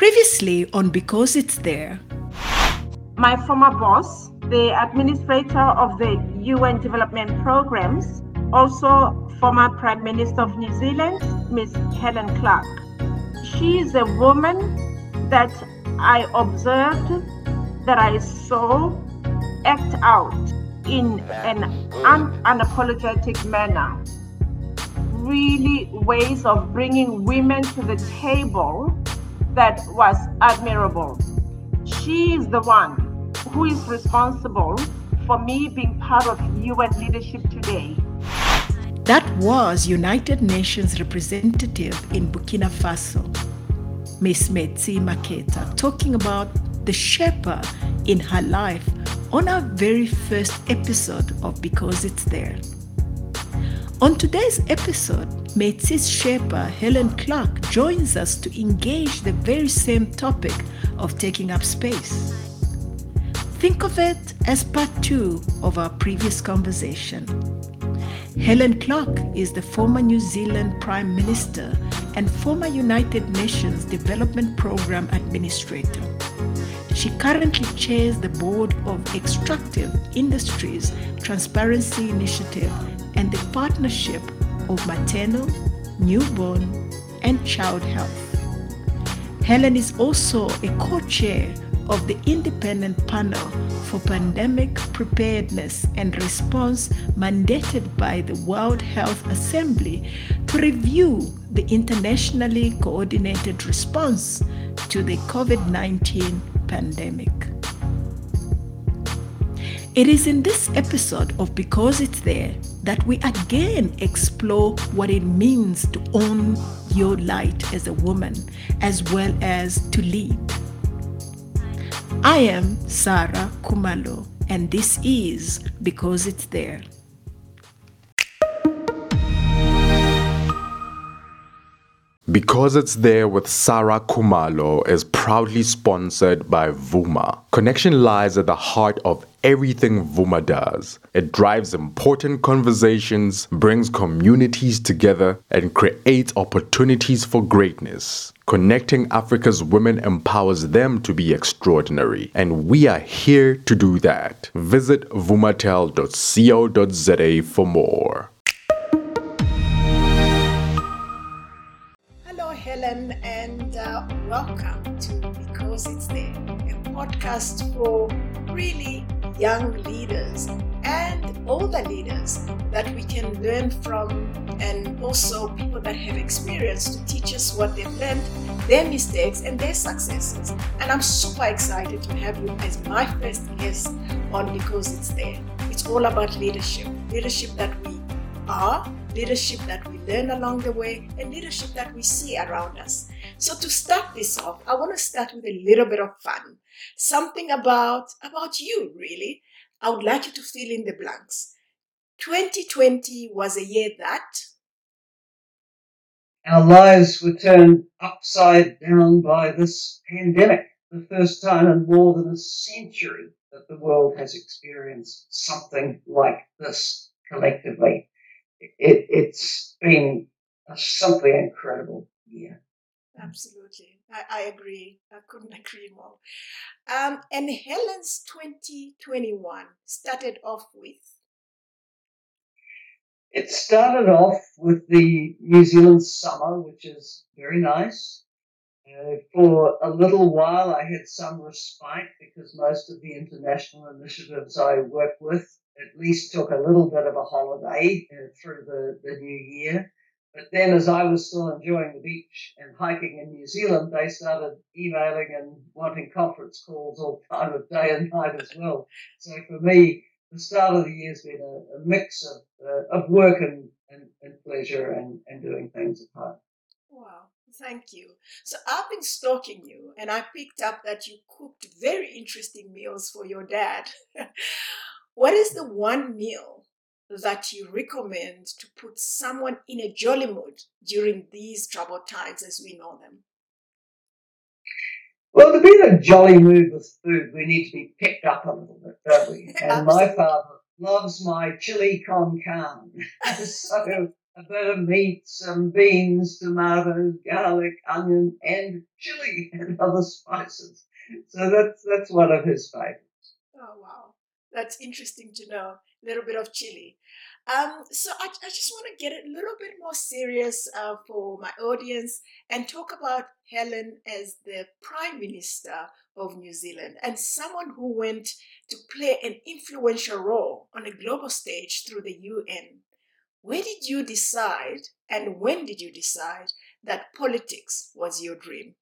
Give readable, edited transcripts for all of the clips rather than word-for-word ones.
Previously on Because It's There. My former boss, the administrator of the UN development programs, also former Prime Minister of New Zealand, Miss Helen Clark. She is a woman that I observed, that I saw act out in an unapologetic manner. Really ways of bringing women to the table that was admirable. She is the one who is responsible for me being part of UN leadership today. That was United Nations representative in Burkina Faso, Miss Metsi Maketa, talking about the Sherpa in her life on our very first episode of Because It's There. On today's episode, Metsi's Sherpa Helen Clark joins us to engage the very same topic of taking up space. Think of it as part 2 of our previous conversation. Helen Clark is the former New Zealand Prime Minister and former United Nations Development Program Administrator. She currently chairs the board of Extractive Industries Transparency Initiative and the Partnership of Maternal, Newborn, and Child Health. Helen is also a co-chair of the Independent Panel for Pandemic Preparedness and Response mandated by the World Health Assembly to review the internationally coordinated response to the COVID-19 pandemic. It is in this episode of Because It's There that we again explore what it means to own your light as a woman as well as to lead. I am Sarah Kumalo, and this is Because It's There. Because It's There with Sarah Kumalo is proudly sponsored by Vuma. Connection lies at the heart of everything Vuma does. It drives important conversations, brings communities together, and creates opportunities for greatness. Connecting Africa's women empowers them to be extraordinary, and we are here to do that. Visit vumatel.co.za for more. Helen, and welcome to Because It's There, a podcast for really young leaders and older leaders that we can learn from, and also people that have experience to teach us what they've learned, their mistakes and their successes. And I'm super excited to have you as my first guest on Because It's There. It's all about leadership that we are, leadership that we learn along the way, and leadership that we see around us. So to start this off, I want to start with a little bit of fun. Something about you, really. I would like you to fill in the blanks. 2020 was a year that our lives were turned upside down by this pandemic. The first time in more than a century that the world has experienced something like this collectively. It's been something incredible year. Absolutely. I agree. I couldn't agree more. And Helen's 2021 started off with? It started off with the New Zealand summer, which is very nice. For a little while, I had some respite because most of the international initiatives I work with at least took a little bit of a holiday through the new year. But then as I was still enjoying the beach and hiking in New Zealand, they started emailing and wanting conference calls all time of day and night as well. So for me, the start of the year has been a mix of work and pleasure and doing things apart. Wow. Thank you. So I've been stalking you, and I picked up that you cooked very interesting meals for your dad. What is the one meal that you recommend to put someone in a jolly mood during these troubled times as we know them? Well, to be in a jolly mood with food, we need to be picked up a little bit, don't we? And my father loves my chili con carne. So a bit of meat, some beans, tomatoes, garlic, onion, and chili and other spices. So that's one of his favorites. Oh, wow. That's interesting to know. A little bit of chili. So I just want to get a little bit more serious for my audience and talk about Helen as the Prime Minister of New Zealand and someone who went to play an influential role on a global stage through the UN. Where did you decide and when did you decide that politics was your dream?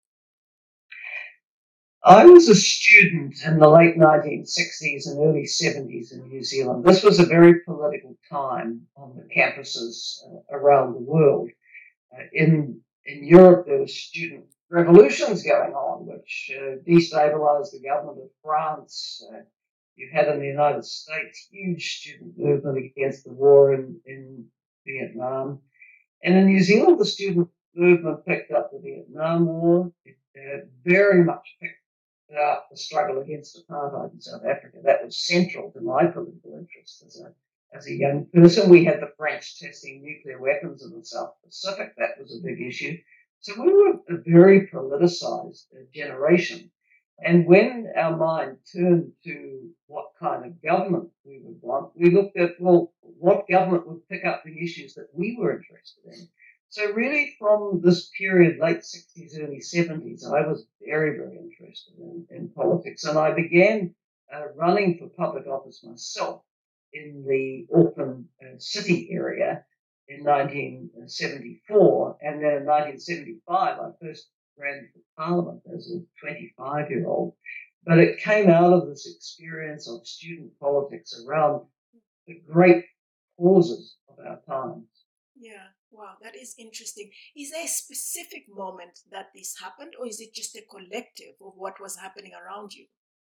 I was a student in the late 1960s and early 70s in New Zealand. This was a very political time on the campuses around the world. In Europe, there were student revolutions going on, which destabilized the government of France. You had in the United States huge student movement against the war in Vietnam. And in New Zealand, the student movement picked up the Vietnam War. It very much picked up the struggle against apartheid in South Africa. That was central to my political interest as a young person. We had the French testing nuclear weapons in the South Pacific. That was a big issue. So we were a very politicized generation. And when our mind turned to what kind of government we would want, we looked at, well, what government would pick up the issues that we were interested in. So really from this period, late 60s, early 70s, I was very, very interested in politics. And I began running for public office myself in the Auckland city area in 1974. And then in 1975, I first ran for Parliament as a 25-year-old. But it came out of this experience of student politics around the great causes of our times. Yeah, wow, that is interesting. Is there a specific moment that this happened, or is it just a collective of what was happening around you?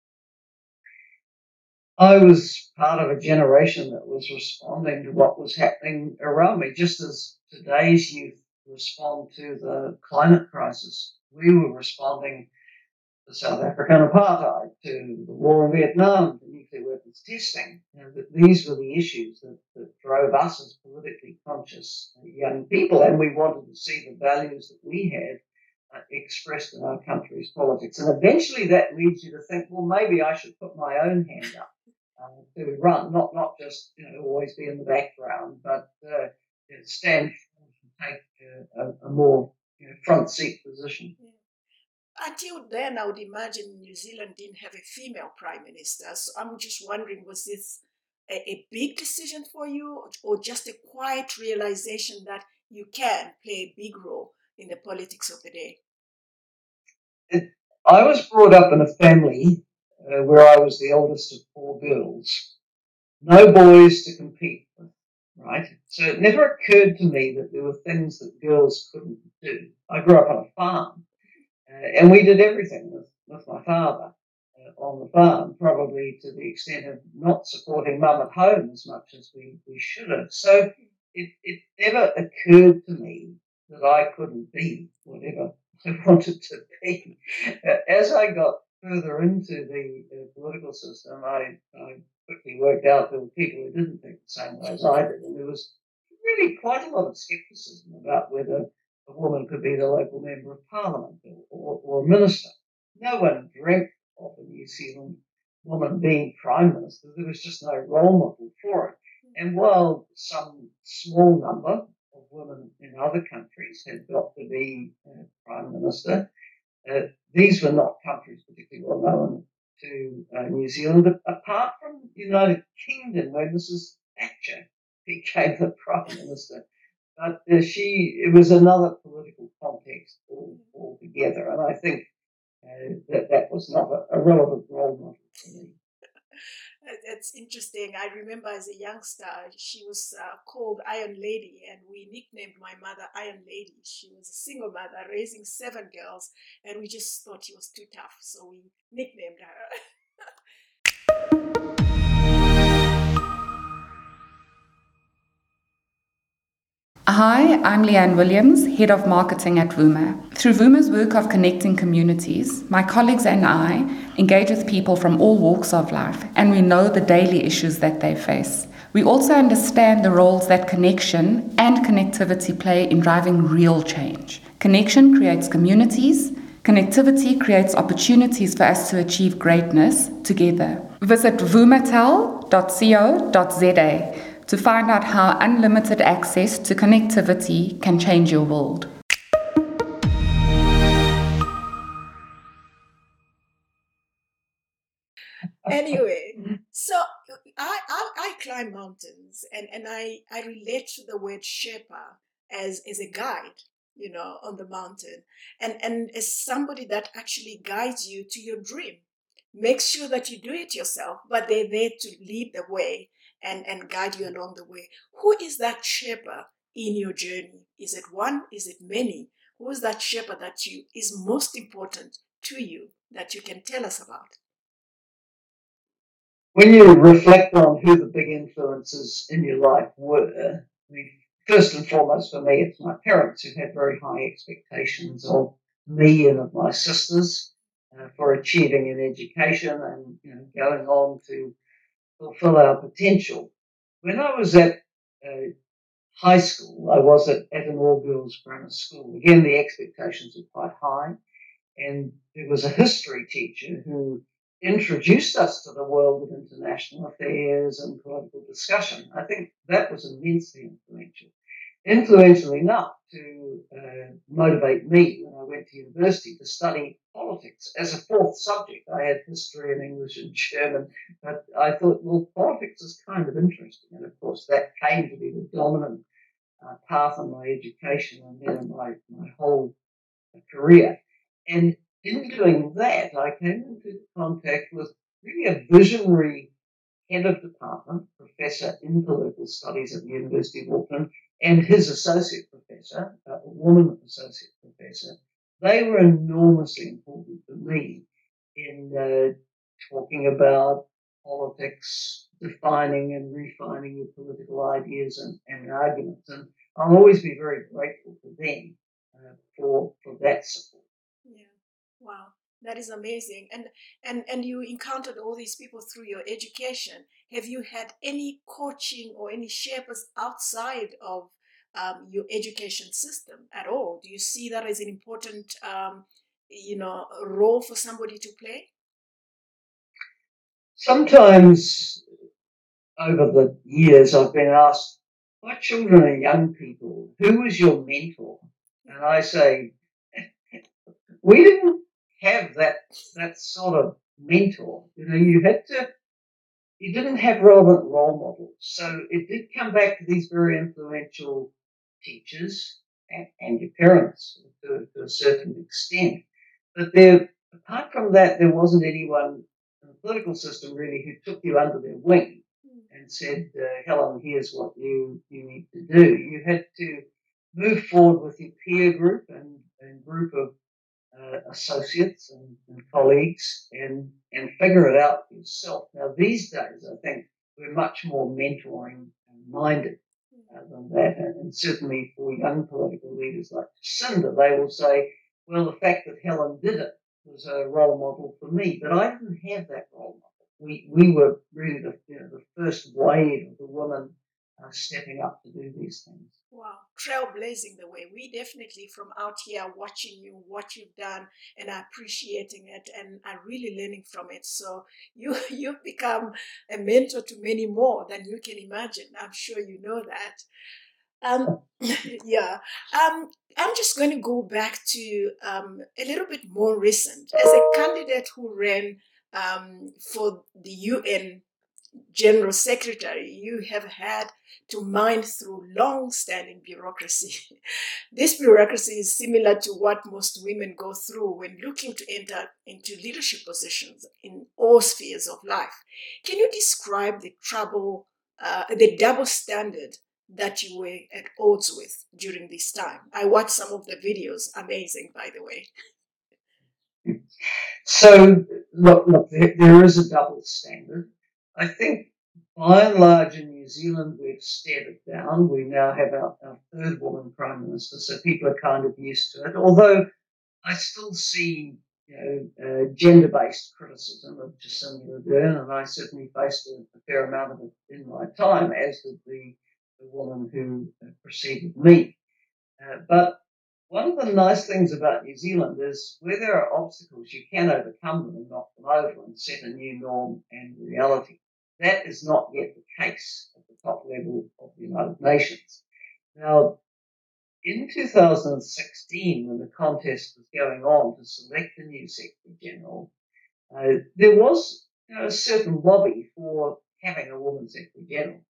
I was part of a generation that was responding to what was happening around me, just as today's youth respond to the climate crisis. We were responding to South African apartheid, to the war in Vietnam, to nuclear weapons testing. These were the issues that drove us as politically conscious young people, and we wanted to see the values that we had expressed in our country's politics. And eventually that leads you to think, well, maybe I should put my own hand up to run, not just always be in the background, but stand and take a more front seat position. Yeah. Until then, I would imagine New Zealand didn't have a female prime minister. So I'm just wondering, was this a big decision for you, or just a quiet realization that you can play a big role in the politics of the day? I was brought up in a family where I was the oldest of 4 girls. No boys to compete with, right? So it never occurred to me that there were things that girls couldn't do. I grew up on a farm, and we did everything with my father on the farm, probably to the extent of not supporting mum at home as much as we should have. So it never occurred to me that I couldn't be whatever I wanted to be. As I got further into the political system, I quickly worked out there were people who didn't think the same way as I did, and there was really quite a lot of scepticism about whether a woman could be the local member of parliament or a minister. No one dreamt of a New Zealand woman being prime minister. There was just no role model for it. And while some small number of women in other countries had got to be prime minister, these were not countries particularly well known to New Zealand, apart from the United Kingdom, where Mrs. Thatcher became the prime minister. But it was another political context altogether, and I think that was not a relevant role model for me. That's interesting. I remember as a youngster, she was called Iron Lady, and we nicknamed my mother Iron Lady. She was a single mother raising 7 girls, and we just thought she was too tough, so we nicknamed her. Hi, I'm Leanne Williams, Head of Marketing at Vuma. Through Vuma's work of connecting communities, my colleagues and I engage with people from all walks of life, and we know the daily issues that they face. We also understand the roles that connection and connectivity play in driving real change. Connection creates communities. Connectivity creates opportunities for us to achieve greatness together. Visit vumatel.co.za to find out how unlimited access to connectivity can change your world. Anyway, so I climb mountains, and I relate to the word Sherpa as a guide, on the mountain, and as somebody that actually guides you to your dream. Make sure that you do it yourself, but they're there to lead the way and guide you along the way. Who is that Sherpa in your journey? Is it one? Is it many? Who is that Sherpa that is most important to you that you can tell us about? When you reflect on who the big influences in your life were, first and foremost for me, it's my parents who had very high expectations of me and of my sisters for achieving an education and going on to fulfill our potential. When I was at high school, I was at an all-girls grammar school. Again, the expectations were quite high. And there was a history teacher who introduced us to the world of international affairs and political discussion. I think that was immensely influential. Influential enough to motivate me when I went to university to study politics as a fourth subject. I had history and English and German, but I thought, well, politics is kind of interesting. And of course, that came to be the dominant path in my education and then in my whole career. And in doing that, I came into contact with really a visionary head of department, professor in political studies at the University of Auckland, and his associate professor, a woman associate professor. They were enormously important to me in talking about politics, defining and refining your political ideas and arguments. And I'll always be very grateful to them for that support. Yeah. Wow. That is amazing. And you encountered all these people through your education. Have you had any coaching or any Sherpas outside of your education system at all? Do you see that as an important, role for somebody to play? Sometimes over the years, I've been asked by children and young people, who was your mentor? And I say, we didn't have that sort of mentor. You didn't have relevant role models. So it did come back to these very influential teachers and your parents to a certain extent. But apart from that, there wasn't anyone in the political system really who took you under their wing and said, Helen, here's what you need to do. You had to move forward with your peer group and group of associates and colleagues and figure it out yourself. Now, these days, I think we're much more mentoring minded than that. And certainly for young political leaders like Jacinda, they will say, well, the fact that Helen did it was a role model for me, but I didn't have that role model. We were really the first wave of the women stepping up to do these things. Wow, trailblazing the way. We definitely from out here watching you, what you've done, and appreciating it, and are really learning from it. So you've become a mentor to many more than you can imagine. I'm sure you know that. Yeah. I'm just going to go back to a little bit more recent. As a candidate who ran for the UN General Secretary, you have had to mine through long-standing bureaucracy. This bureaucracy is similar to what most women go through when looking to enter into leadership positions in all spheres of life. Can you describe the double standard that you were at odds with during this time? I watched some of the videos, amazing, by the way. So, look, there is a double standard. I think by and large in New Zealand, we've stared it down. We now have our third woman prime minister, so people are kind of used to it. Although I still see gender-based criticism of Jacinda Ardern, and I certainly faced a fair amount of it in my time, as did the woman who preceded me. But one of the nice things about New Zealand is where there are obstacles, you can overcome them and knock them over and set a new norm and reality. That is not yet the case at the top level of the United Nations. Now, in 2016, when the contest was going on to select the new Secretary General, there was a certain lobby for having a woman Secretary General.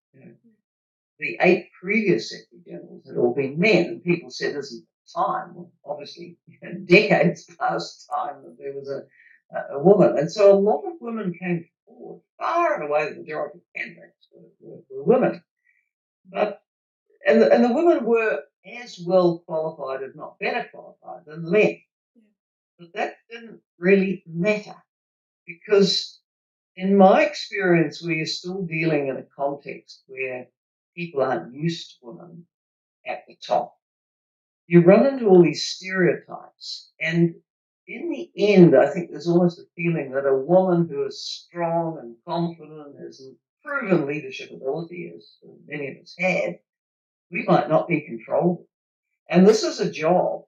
The 8 previous Secretary Generals had all been men, and people said, isn't the time? Well, obviously, decades past time that there was a woman. And so a lot of women came forward. Far and away, the majority of candidates were women. But and the women were as well qualified, if not better qualified, than the men. But that didn't really matter, because in my experience, we are still dealing in a context where people aren't used to women at the top. You run into all these stereotypes, and in the end, I think there's almost a feeling that a woman who is strong and confident, has proven leadership ability, as many of us had, we might not be controlled. And this is a job,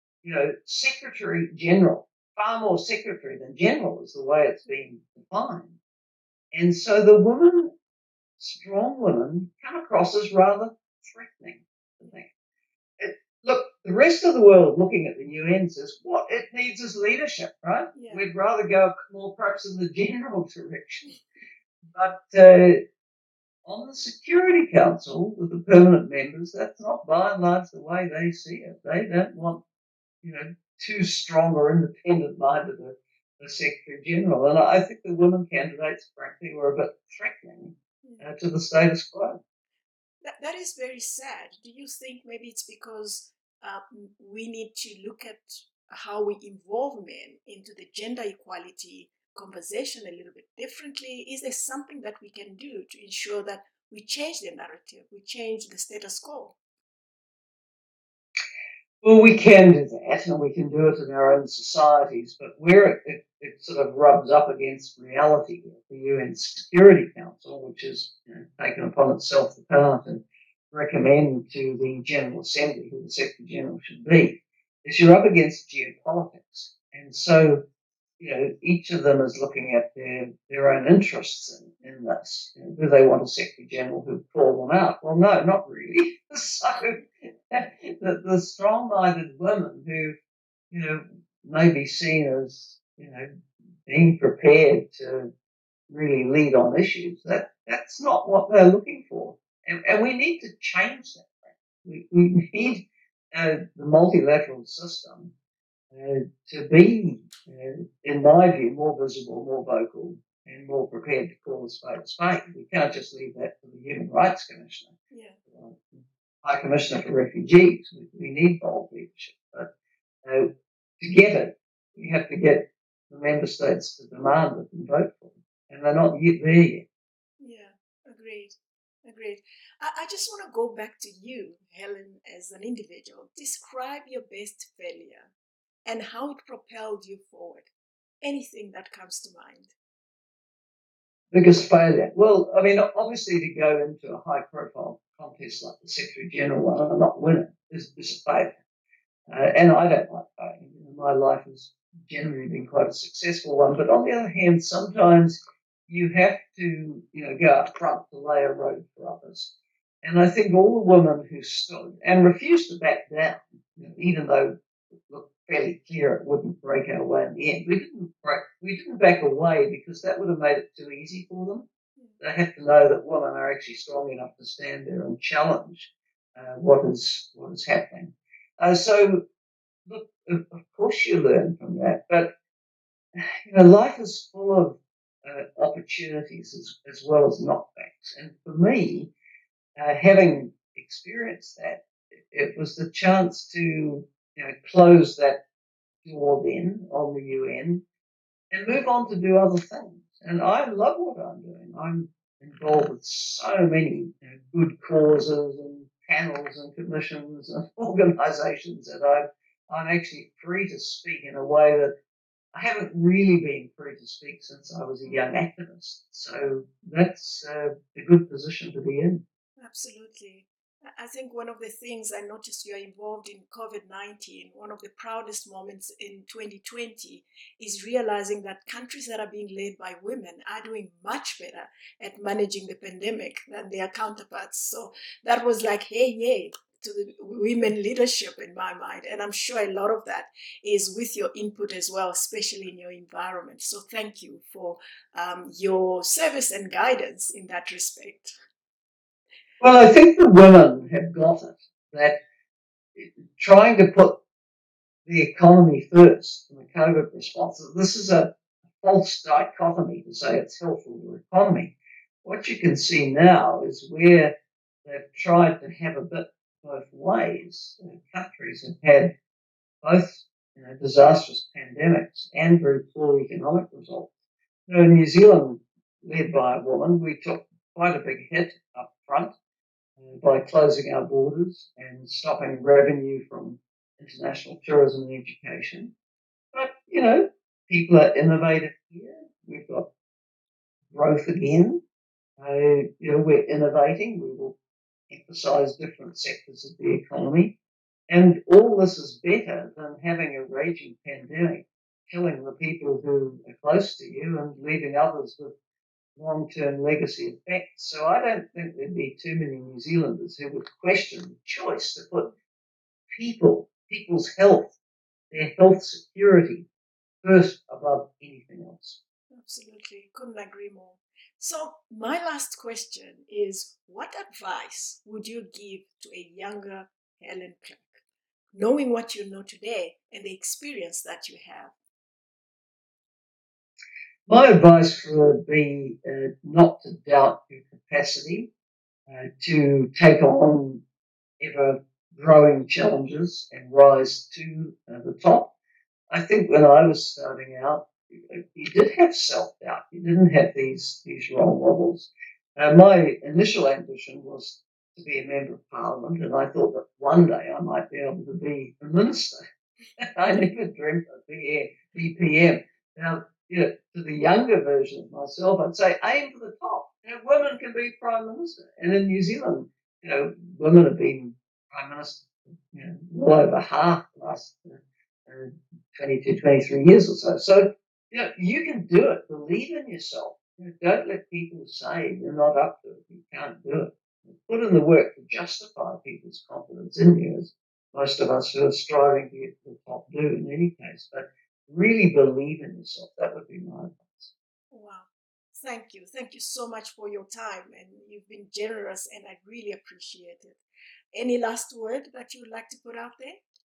Secretary General, far more secretary than general is the way it's been defined. And so the women, strong women, come across as rather threatening, I think. Look, the rest of the world looking at the UN says what it needs is leadership, right? Yeah. We'd rather go more perhaps in the general direction. But on the Security Council, with the permanent members, that's not by and large the way they see it. They don't want, too strong or independent-minded a Secretary General. And I think the women candidates, frankly, were a bit threatening to the status quo. That is very sad. Do you think maybe it's because we need to look at how we involve men into the gender equality conversation a little bit differently? Is there something that we can do to ensure that we change the narrative, we change the status quo? Well, we can do that, and we can do it in our own societies, but where it sort of rubs up against reality, the UN Security Council, which has taken upon itself the power to recommend to the General Assembly who the Secretary General should be, is you're up against geopolitics. And so, each of them is looking at their own interests in this. Do they want a Secretary General who call them out? Well, no, not really. So the strong-minded women who, may be seen as, being prepared to really lead on issues, that's not what they're looking for. And we need to change that. We need the multilateral system to be, in my view, more visible, more vocal, and more prepared to call a spade a spade. We can't just leave that to the Human Rights Commissioner, High Commissioner for Refugees. We need bold leadership. But to get it, we have to get the member states to demand it and vote for it. And they're not yet there yet. Yeah, agreed. I just want to go back to you, Helen, as an individual. Describe your best failure and how it propelled you forward. Anything that comes to mind. Biggest failure? Well, I mean, obviously to go into a high-profile contest like the Secretary General one and not win it is a failure. And I don't like failing. My life has generally been quite a successful one. But on the other hand, sometimes you have to, go up front to lay a road for others. And I think all the women who stood and refused to back down, even though it looked fairly clear it wouldn't break our way in the end, we didn't back away because that would have made it too easy for them. They have to know that women are actually strong enough to stand there and challenge what is happening. So, look, of course you learn from that, but life is full of opportunities as well as knockbacks. And for me, having experienced that, it was the chance to close that door then on the UN and move on to do other things. And I love what I'm doing. I'm involved with so many good causes and panels and commissions and organisations that I'm actually free to speak in a way that I haven't really been free to speak since I was a young activist. So that's a good position to be in. Absolutely. I think one of the things I noticed you are involved in COVID-19, one of the proudest moments in 2020 is realizing that countries that are being led by women are doing much better at managing the pandemic than their counterparts. So that was like, hey, yay to the women leadership in my mind. And I'm sure a lot of that is with your input as well, especially in your environment. So thank you for your service and guidance in that respect. Well, I think the women have got it, that trying to put the economy first in the COVID response, this is a false dichotomy to say it's helpful to the economy. What you can see now is where they've tried to have a bit both ways. Countries have had both disastrous pandemics and very poor economic results. In New Zealand, led by a woman, we took quite a big hit up front by closing our borders and stopping revenue from international tourism and education. But, people are innovative here. We've got growth again. We're innovating. We will emphasize different sectors of the economy. And all this is better than having a raging pandemic, killing the people who are close to you and leaving others with long-term legacy effects. So I don't think there'd be too many New Zealanders who would question the choice to put people's health, their health security first above anything else. Absolutely. Couldn't agree more. So my last question is, what advice would you give to a younger Helen Clark, knowing what you know today and the experience that you have? My advice would be not to doubt your capacity to take on ever growing challenges and rise to the top. I think when I was starting out, you did have self-doubt. You didn't have these role models. My initial ambition was to be a member of parliament, and I thought that one day I might be able to be a minister. I never dreamt I'd be PM. Now, to the younger version of myself, I'd say aim for the top. Women can be prime minister, and in New Zealand, women have been prime minister, well over half the last 22, 23 years or so. So, you can do it. Believe in yourself. Don't let people say you're not up to it. You can't do it. Put in the work to justify people's confidence in you, as most of us who are striving to get to the top do in any case. But really believe in yourself. That would be my advice. Wow. Thank you. Thank you so much for your time. And you've been generous, and I really appreciate it. Any last word that you would like to put out there?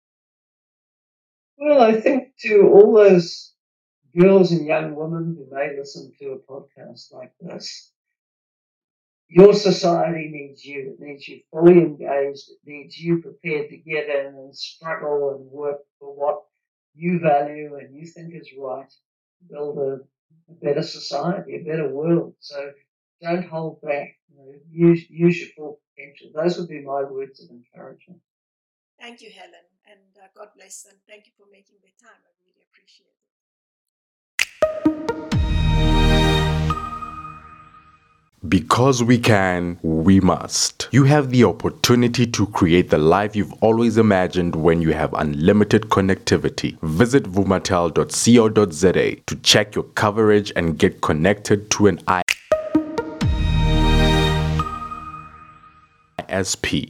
Well, I think to all those girls and young women who may listen to a podcast like this, your society needs you. It needs you fully engaged. It needs you prepared to get in and struggle and work for what you value and you think is right. Build a better society, a better world. So don't hold back. Use your full potential. Those would be my words of encouragement. Thank you, Helen, and God bless, and thank you for making the time. I really appreciate it. Because we can, we must. You have the opportunity to create the life you've always imagined when you have unlimited connectivity. Visit vumatel.co.za to check your coverage and get connected to an ISP.